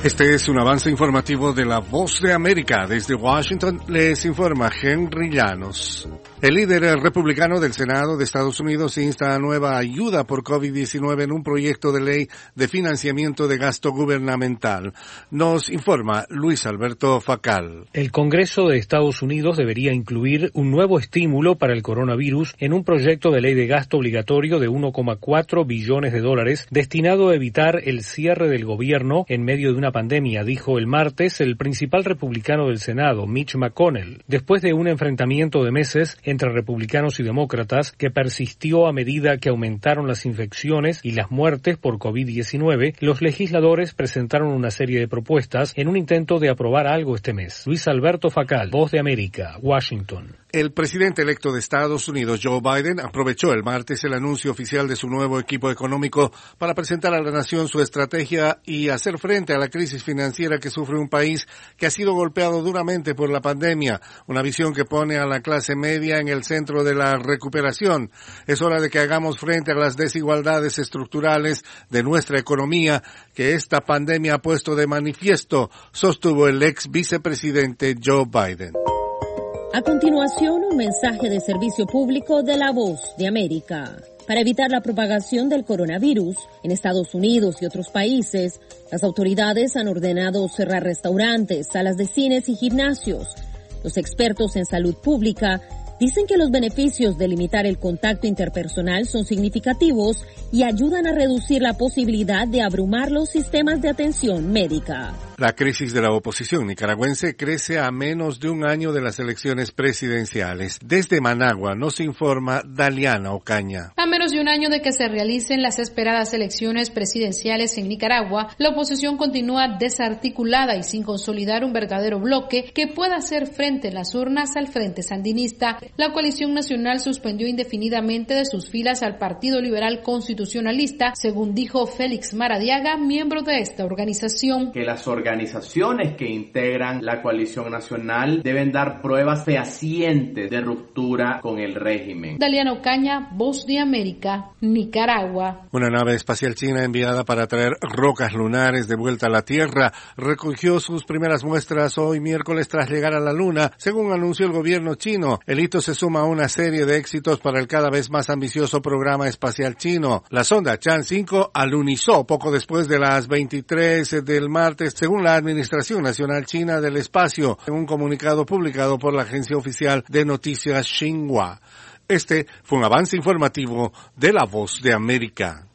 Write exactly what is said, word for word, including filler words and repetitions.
Este es un avance informativo de La Voz de América. Desde Washington les informa Henry Llanos. El líder republicano del Senado de Estados Unidos insta a nueva ayuda por COVID diecinueve en un proyecto de ley de financiamiento de gasto gubernamental. Nos informa Luis Alberto Facal. El Congreso de Estados Unidos debería incluir un nuevo estímulo para el coronavirus en un proyecto de ley de gasto obligatorio de uno coma cuatro billones de dólares destinado a evitar el cierre del gobierno en medio de una pandemia, dijo el martes el principal republicano del Senado, Mitch McConnell, después de un enfrentamiento de meses entre republicanos y demócratas que persistió a medida que aumentaron las infecciones y las muertes por COVID diecinueve. Los legisladores presentaron una serie de propuestas en un intento de aprobar algo este mes. Luis Alberto Facal, Voz de América, Washington. El presidente electo de Estados Unidos, Joe Biden, aprovechó el martes el anuncio oficial de su nuevo equipo económico para presentar a la nación su estrategia y hacer frente a la crisis financiera que sufre un país que ha sido golpeado duramente por la pandemia. Una visión que pone a la clase media en el centro de la recuperación. Es hora de que hagamos frente a las desigualdades estructurales de nuestra economía que esta pandemia ha puesto de manifiesto, sostuvo el ex vicepresidente Joe Biden. A continuación, un mensaje de servicio público de La Voz de América. Para evitar la propagación del coronavirus en Estados Unidos y otros países, las autoridades han ordenado cerrar restaurantes, salas de cines y gimnasios. Los expertos en salud pública dicen que los beneficios de limitar el contacto interpersonal son significativos y ayudan a reducir la posibilidad de abrumar los sistemas de atención médica. La crisis de la oposición nicaragüense crece a menos de un año de las elecciones presidenciales. Desde Managua nos informa Daliana Ocaña. A menos de un año de que se realicen las esperadas elecciones presidenciales en Nicaragua, la oposición continúa desarticulada y sin consolidar un verdadero bloque que pueda hacer frente en las urnas al Frente Sandinista. La coalición nacional suspendió indefinidamente de sus filas al Partido Liberal Constitucionalista, según dijo Félix Maradiaga, miembro de esta organización. Que las organizaciones que integran la coalición nacional deben dar pruebas fehacientes de ruptura con el régimen. Daliana Ocaña, Voz de América, Nicaragua. Una nave espacial china enviada para traer rocas lunares de vuelta a la Tierra recogió sus primeras muestras hoy miércoles tras llegar a la Luna, según anunció el gobierno chino. El hito se suma a una serie de éxitos para el cada vez más ambicioso programa espacial chino. La sonda Chang cinco alunizó poco después de las veintitrés del martes, según la Administración Nacional China del Espacio, en un comunicado publicado por la agencia oficial de noticias Xinhua. Este fue un avance informativo de La Voz de América.